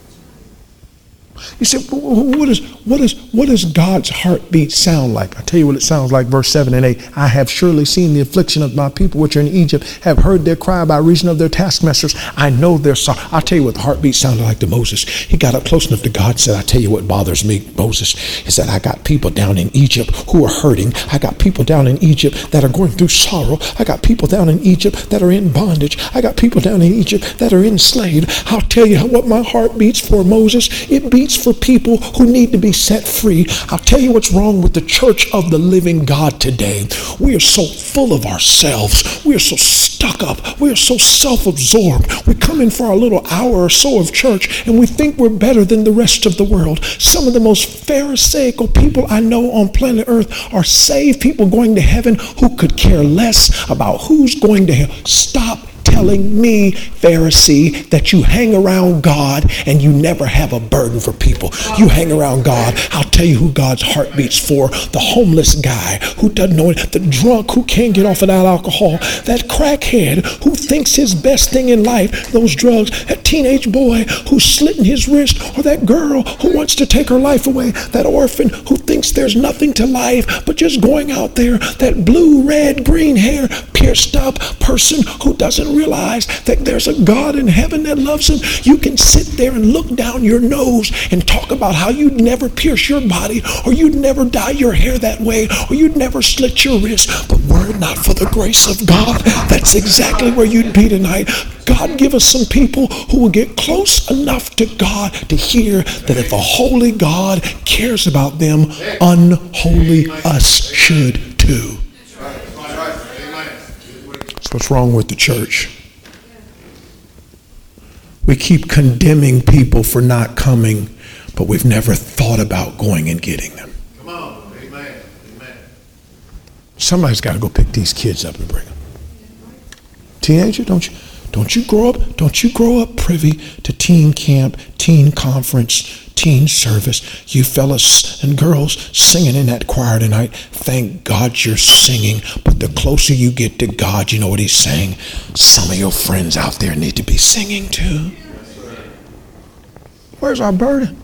You say, what is, what is, what does God's heartbeat sound like? I'll tell you what it sounds like, verse seven and eight. I have surely seen the affliction of my people which are in Egypt, have heard their cry by reason of their taskmasters. I know their sorrow. I'll tell you what the heartbeat sounded like to Moses. He got up close enough to God and said, I tell you what bothers me, Moses, is that I got people down in Egypt who are hurting. I got people down in Egypt that are going through sorrow. I got people down in Egypt that are in bondage. I got people down in Egypt that are enslaved. I'll tell you what my heart beats for, Moses. It beats for people who need to be set free. I'll tell you what's wrong with the church of the living God today. We are so full of ourselves. We are so stuck up. We are so self-absorbed. We come in for our little hour or so of church and we think we're better than the rest of the world. Some of the most pharisaical people I know on planet Earth are saved people going to heaven who could care less about who's going to hell. Stop telling me, Pharisee, that you hang around God and you never have a burden for people. You hang around God. I'll tell you who God's heart beats for. The homeless guy who doesn't know it, the drunk who can't get off of that alcohol, that crackhead who thinks his best thing in life, those drugs, that teenage boy who's slitting his wrist, or that girl who wants to take her life away, that orphan who thinks there's nothing to life but just going out there, that blue, red, green hair, pierced up person who doesn't realize that there's a God in heaven that loves him. You can sit there and look down your nose and talk about how you'd never pierce your body, or you'd never dye your hair that way, or you'd never slit your wrist. But were it not for the grace of God, that's exactly where you'd be tonight. God, give us some people who will get close enough to God to hear that if a holy God cares about them, unholy us should too. That's what's wrong with the church. We keep condemning people for not coming, but we've never thought about going and getting them. Come on. Amen. Amen. Somebody's got to go pick these kids up and bring them. Teenager, don't you don't you grow up, don't you grow up privy to teen camp, teen conference, teen service. You fellas and girls singing in that choir tonight, thank God you're singing, but the closer you get to God, you know what he's saying? Some of your friends out there need to be singing too. Where's our burden?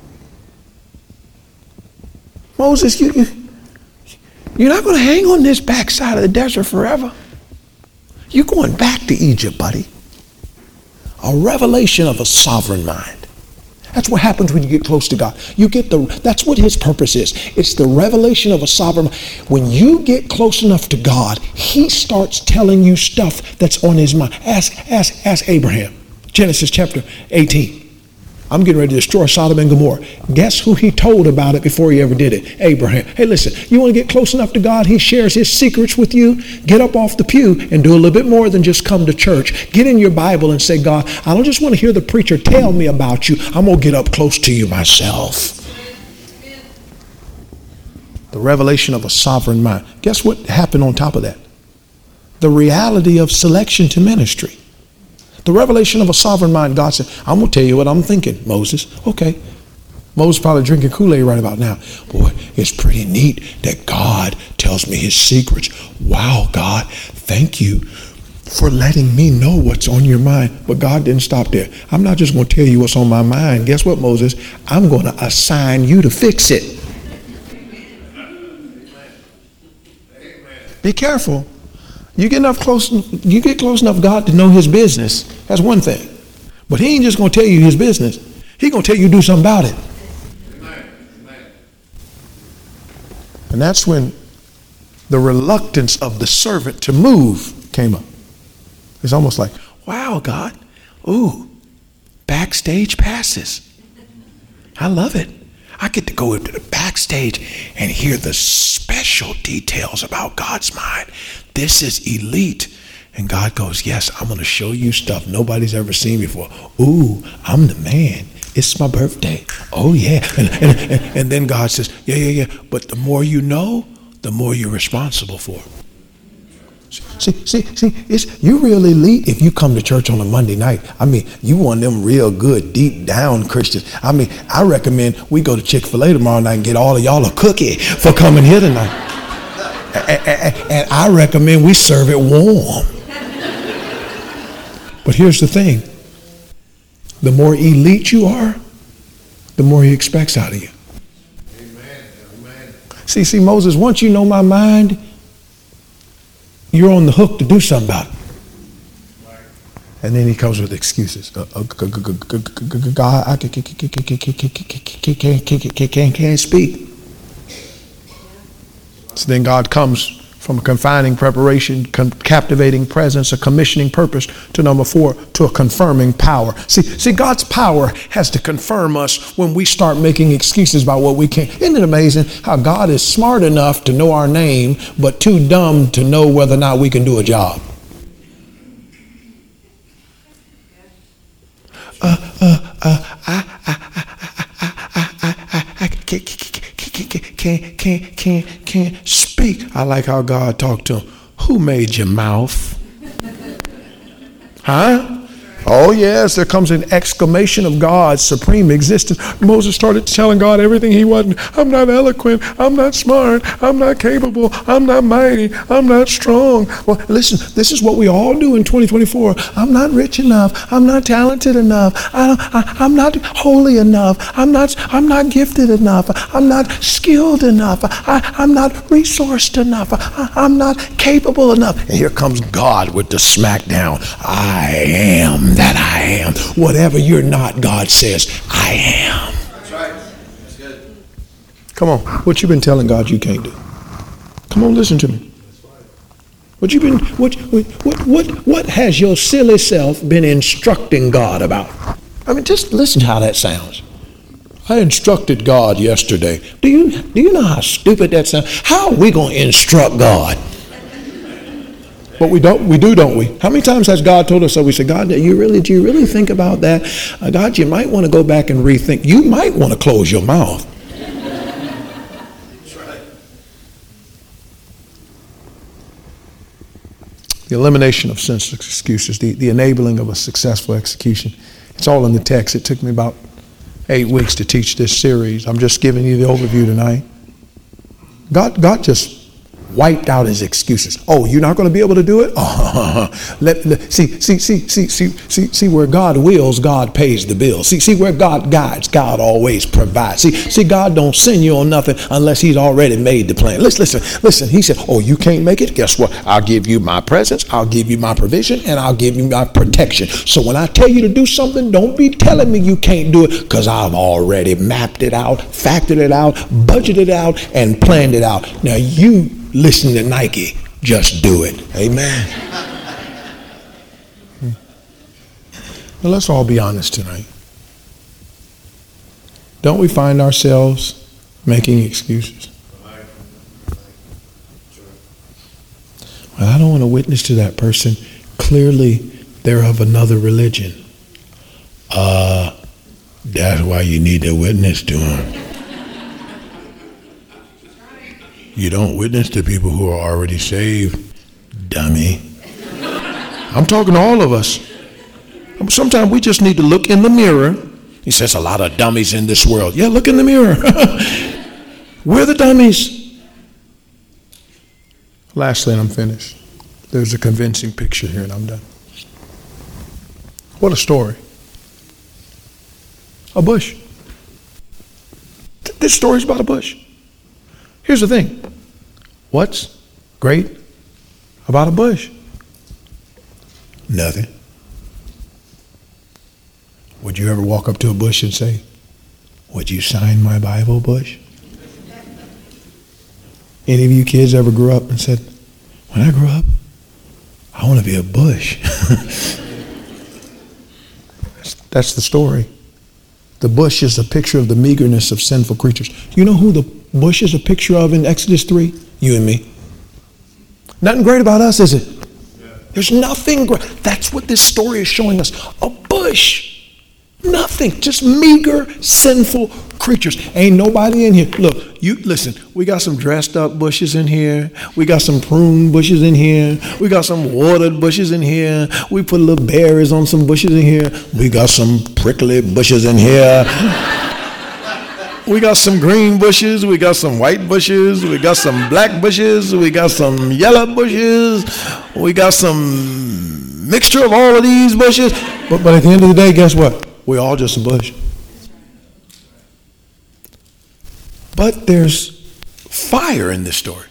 Moses, you, you, you're not going to hang on this backside of the desert forever. You're going back to Egypt, buddy. A revelation of a sovereign mind. That's what happens when you get close to God. You get the, that's what his purpose is. It's the revelation of a sovereign. When you get close enough to God, he starts telling you stuff that's on his mind. Ask, ask, ask Abraham. Genesis chapter eighteen. I'm getting ready to destroy Sodom and Gomorrah. Guess who he told about it before he ever did it? Abraham. Hey, listen, you want to get close enough to God? He shares his secrets with you. Get up off the pew and do a little bit more than just come to church. Get in your Bible and say, God, I don't just want to hear the preacher tell me about you. I'm going to get up close to you myself. The revelation of a sovereign mind. Guess what happened on top of that? The reality of selection to ministry. The revelation of a sovereign mind. God said, I'm going to tell you what I'm thinking, Moses. Okay. Moses probably drinking Kool-Aid right about now. Boy, it's pretty neat that God tells me his secrets. Wow, God, thank you for letting me know what's on your mind. But God didn't stop there. I'm not just going to tell you what's on my mind. Guess what, Moses? I'm going to assign you to fix it. Be careful. You get enough close, you get close enough God to know his business. That's one thing. But he ain't just going to tell you his business. He's going to tell you to do something about it. And that's when the reluctance of the servant to move came up. It's almost like, wow, God, ooh, backstage passes. I love it. I get to go into the backstage and hear the special details about God's mind. This is elite. And God goes, yes, I'm going to show you stuff nobody's ever seen before. Ooh, I'm the man. It's my birthday. Oh, yeah. And, and, and, and then God says, yeah, yeah, yeah. But the more you know, the more you're responsible for. See, see, see, it's, you really elite if you come to church on a Monday night. I mean, you one of them real good, deep down Christians. I mean, I recommend we go to Chick-fil-A tomorrow night and get all of y'all a cookie for coming here tonight. and, and, and I recommend we serve it warm. But here's the thing. The more elite you are, the more he expects out of you. Amen. Amen. See, see, Moses, once you know my mind, you're on the hook to do something about it. And then he comes with excuses. God, I can't speak. So then God comes from a confining preparation, con- captivating presence, a commissioning purpose, to number four, to a confirming power. See, see, God's power has to confirm us when we start making excuses about what we can't. Isn't it amazing how God is smart enough to know our name, but too dumb to know whether or not we can do a job? Uh, uh, uh, I, I, I, I, I, I, I can't, can't, can't, can't, can't speak. I like how God talked to him. Who made your mouth? Huh? Oh, yes, there comes an exclamation of God's supreme existence. Moses started telling God everything he wasn't. I'm not eloquent. I'm not smart. I'm not capable. I'm not mighty. I'm not strong. Well, listen, this is what we all do in twenty twenty-four. I'm not rich enough. I'm not talented enough. I don't, I, I'm not holy enough. I'm not, I'm not gifted enough. I'm not skilled enough. I, I'm not resourced enough. I, I'm not capable enough. And here comes God with the smackdown. I am that I am. Whatever you're not, God says, I am. That's right. That's good. Come on. What you been telling God you can't do? Come on, listen to me. What you been what what what what has your silly self been instructing God about? I mean, just listen to how that sounds. I instructed God yesterday. Do you do you know how stupid that sounds? How are we going to instruct God? But we don't, we do, don't we? How many times has God told us so? We say, God, do you really, do you really think about that? Uh, God, you might want to go back and rethink. You might want to close your mouth. That's right. The elimination of senseless excuses, the, the enabling of a successful execution. It's all in the text. It took me about eight weeks to teach this series. I'm just giving you the overview tonight. God, God just wiped out his excuses. Oh, you're not going to be able to do it? Oh, let, let, see, see, see, see, see, see, see where God wills, God pays the bill. See, see where God guides, God always provides. See, see, God don't send you on nothing unless he's already made the plan. Listen, listen, listen. He said, oh, you can't make it? Guess what? I'll give you my presence, I'll give you my provision, and I'll give you my protection. So when I tell you to do something, don't be telling me you can't do it, because I've already mapped it out, factored it out, budgeted it out, and planned it out. Now you listen to Nike, just do it. Amen. Well, let's all be honest tonight. Don't we find ourselves making excuses? Well, I don't want to witness to that person. Clearly, they're of another religion. Uh, that's why you need to witness to them. You don't witness to people who are already saved, dummy. I'm talking to all of us. Sometimes we just need to look in the mirror. He says a lot of dummies in this world. Yeah, look in the mirror. We're the dummies. Lastly, and I'm finished. There's a convincing picture here, and I'm done. What a story. A bush. This story's about a bush. Here's the thing. What's great about a bush? Nothing. Would you ever walk up to a bush and say, would you sign my Bible, bush? Any of you kids ever grew up and said, when I grow up, I want to be a bush? that's, that's the story. The bush is a picture of the meagerness of sinful creatures. You know who the bush is a picture of in Exodus three? You and me. Nothing great about us, is it? Yeah. There's nothing great. That's what this story is showing us. A bush. Nothing. Just meager, sinful creatures. Ain't nobody in here. Look, you listen, we got some dressed up bushes in here. We got some prune bushes in here. We got some watered bushes in here. We put little berries on some bushes in here. We got some prickly bushes in here. We got some green bushes. We got some white bushes. We got some black bushes. We got some yellow bushes. We got some mixture of all of these bushes. But, but at the end of the day, guess what? We're all just a bush. But there's fire in this story.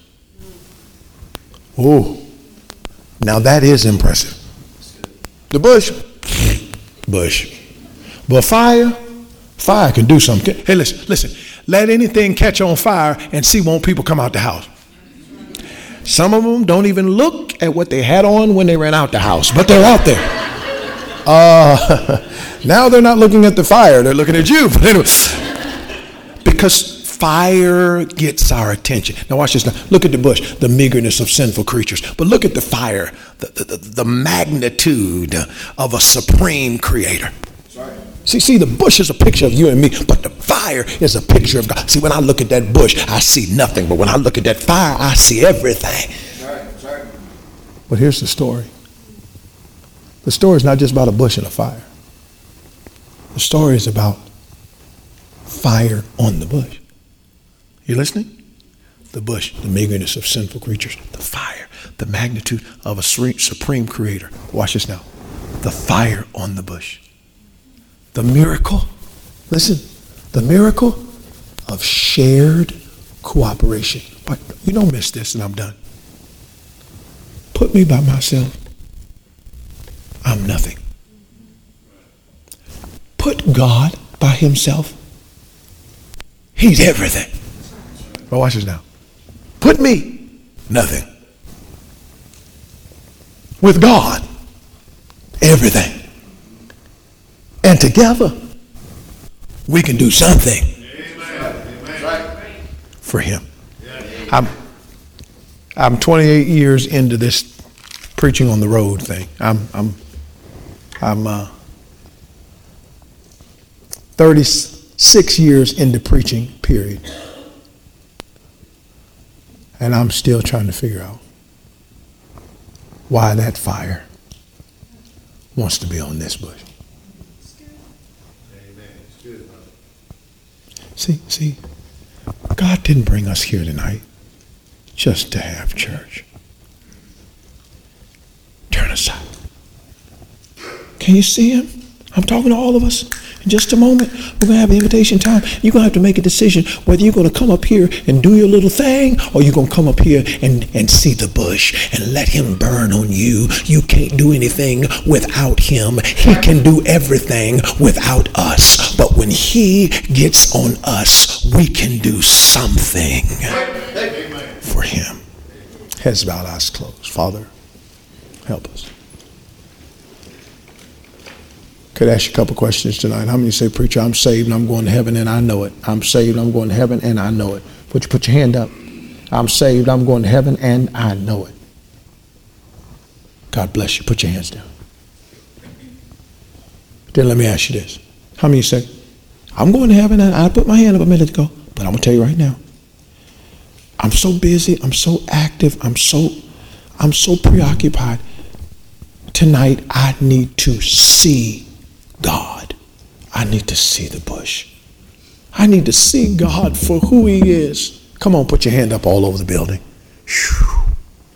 Oh, now that is impressive. The bush, bush. But fire, fire can do something. Hey, listen, listen. Let anything catch on fire and see won't people come out the house. Some of them don't even look at what they had on when they ran out the house, but they're out there. Uh, now they're not looking at the fire, they're looking at you. But anyway, because fire gets our attention. Now watch this now. Look at the bush, the meagerness of sinful creatures. But look at the fire, the, the, the magnitude of a supreme creator. Sorry. See, see, the bush is a picture of you and me, but the fire is a picture of God. See, when I look at that bush, I see nothing. But when I look at that fire, I see everything. Sorry, sorry. But here's the story. The story is not just about a bush and a fire. The story is about fire on the bush. You listening? The bush, the meagerness of sinful creatures. The fire, the magnitude of a supreme creator. Watch this now. The fire on the bush. The miracle, listen, the miracle of shared cooperation. But you don't miss this, and I'm done. Put me by myself. I'm nothing. Put God by himself. He's everything. But watch this now. Put me, nothing. With God, everything. And together, we can do something. Amen. For him. I'm, I'm twenty-eight years into this preaching on the road thing. I'm, I'm, I'm uh, thirty-six years into preaching, period. And I'm still trying to figure out why that fire wants to be on this bush. See, see, God didn't bring us here tonight just to have church. Turn aside. Can you see him? I'm talking to all of us. In just a moment, we're going to have an invitation time. You're going to have to make a decision whether you're going to come up here and do your little thing, or you're going to come up here and, and see the bush and let him burn on you. You can't do anything without him. He can do everything without us. But when he gets on us, we can do something for him. Heads bowed, eyes closed. Father, help us. Could I ask you a couple questions tonight? How many say, preacher, I'm saved and I'm going to heaven and I know it. I'm saved, I'm going to heaven and I know it. Put, put your hand up. I'm saved, I'm going to heaven and I know it. God bless you. Put your hands down. Then let me ask you this. How many say, I'm going to heaven and I put my hand up a minute ago, but I'm going to tell you right now. I'm so busy, I'm so active, I'm so, I'm so preoccupied. Tonight I need to see God. I need to see the bush. I need to see God for who he is. Come on, put your hand up all over the building. Whew.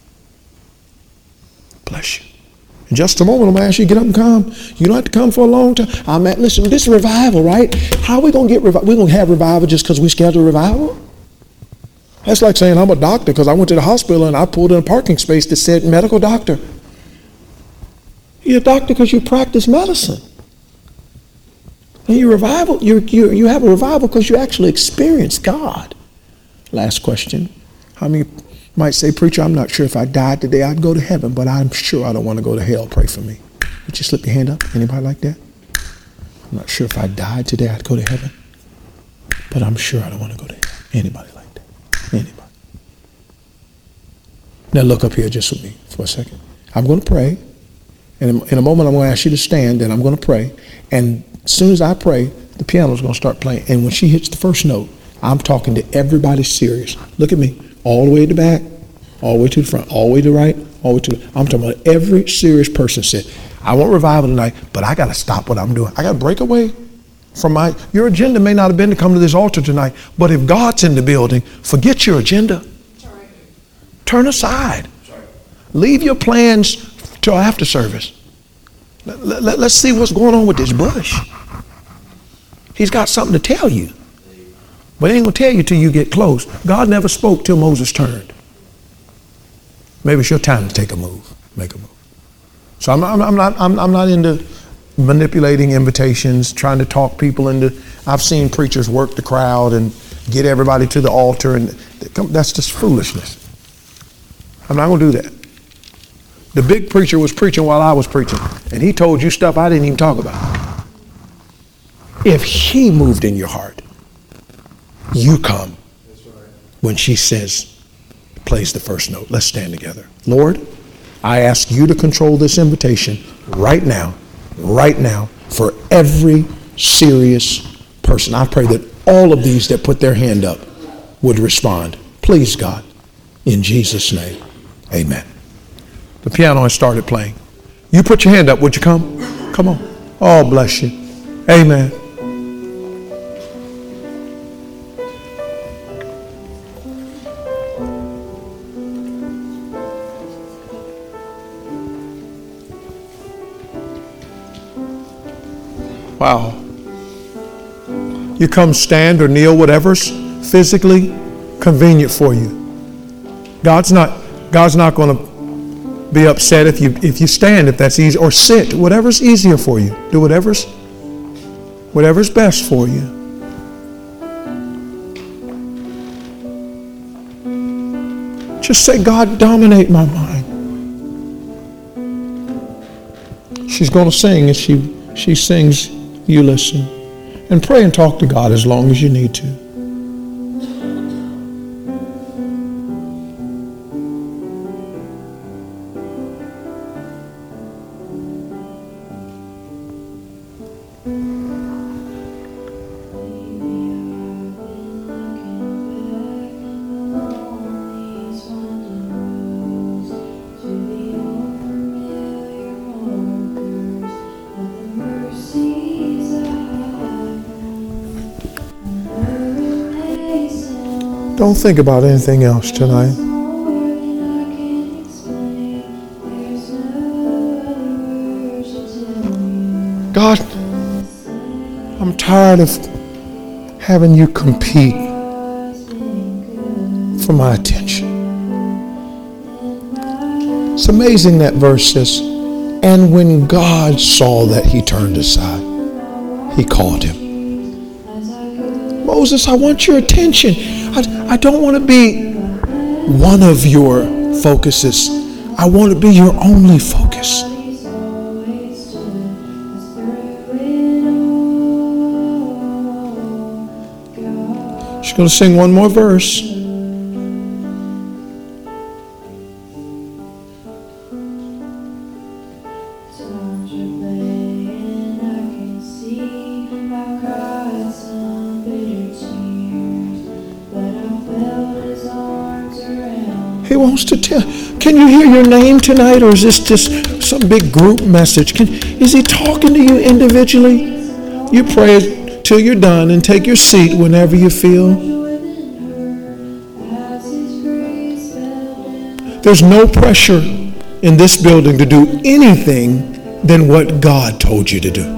Bless you. In just a moment, I'm going to ask you to get up and come. You don't have to come for a long time. I'm at, listen, this is revival, right? How are we going to get revival? We're going to have revival just because we schedule revival? That's like saying I'm a doctor because I went to the hospital and I pulled in a parking space that said medical doctor. You're a doctor because you practice medicine. And you revival, you you you have a revival because you actually experience God. Last question. How many might say, preacher, I'm not sure if I died today I'd go to heaven, but I'm sure I don't want to go to hell. Pray for me. Would you slip your hand up? Anybody like that? I'm not sure if I died today I'd go to heaven, but I'm sure I don't want to go to hell. Anybody like that? Anybody? Now look up here just with me for a second. I'm going to pray. And in a moment, I'm going to ask you to stand, and I'm going to pray. And as soon as I pray, the piano's going to start playing. And when she hits the first note, I'm talking to everybody serious. Look at me. All the way to the back, all the way to the front, all the way to the right, all the way to the... I'm talking about every serious person said, I want revival tonight, but I got to stop what I'm doing. I got to break away from my... Your agenda may not have been to come to this altar tonight, but if God's in the building, forget your agenda. Sorry. Turn aside. Sorry. Leave your plans till after service. Let, let, let's see what's going on with this bush. He's got something to tell you. But he ain't going to tell you till you get close. God never spoke till Moses turned. Maybe it's your time to take a move. Make a move. So I'm, I'm, I'm not I'm, I'm not into manipulating invitations, trying to talk people into... I've seen preachers work the crowd and get everybody to the altar, and that's just foolishness. I'm not going to do that. The big preacher was preaching while I was preaching, and he told you stuff I didn't even talk about. If he moved in your heart, you come when she says, plays the first note. Let's stand together. Lord, I ask you to control this invitation right now, right now, for every serious person. I pray that all of these that put their hand up would respond. Please, God, in Jesus' name, amen. The piano has started playing. You put your hand up. Would you come? Come on. Oh, bless you. Amen. Wow. You come stand or kneel, whatever's physically convenient for you. God's not, God's not going to be upset if you if you stand, if that's easy, or sit, whatever's easier for you. Do whatever's whatever's best for you. Just say, God, dominate my mind. She's going to sing. As she she sings, you listen. And pray and talk to God as long as you need to. Don't think about anything else tonight. God, I'm tired of having you compete for my attention. It's amazing that verse says, and when God saw that he turned aside, he called him. Moses, I want your attention. I, I don't want to be one of your focuses. I want to be your only focus. She's going to sing one more verse. He wants to tell. Can you hear your name tonight, or is this just some big group message? Can, is he talking to you individually? You pray till you're done and take your seat whenever you feel. There's no pressure in this building to do anything than what God told you to do.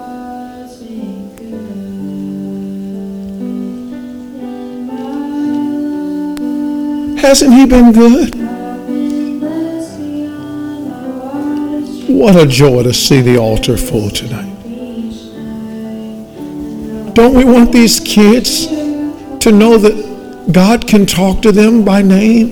Hasn't he been good? What a joy to see the altar full tonight. Don't we want these kids to know that God can talk to them by name?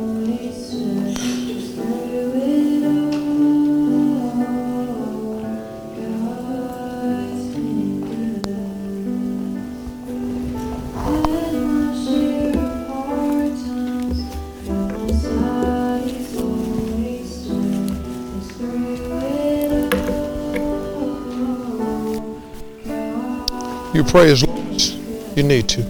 You pray as long as you need to.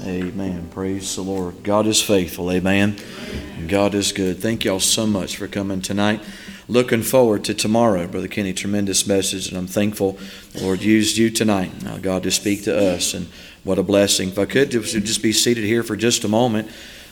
Amen. Praise the Lord. God is faithful. Amen. God is good. Thank y'all so much for coming tonight. Looking forward to tomorrow, Brother Kenny. Tremendous message, and I'm thankful the Lord used you tonight, now God, to speak to us, and what a blessing. If I could just be seated here for just a moment.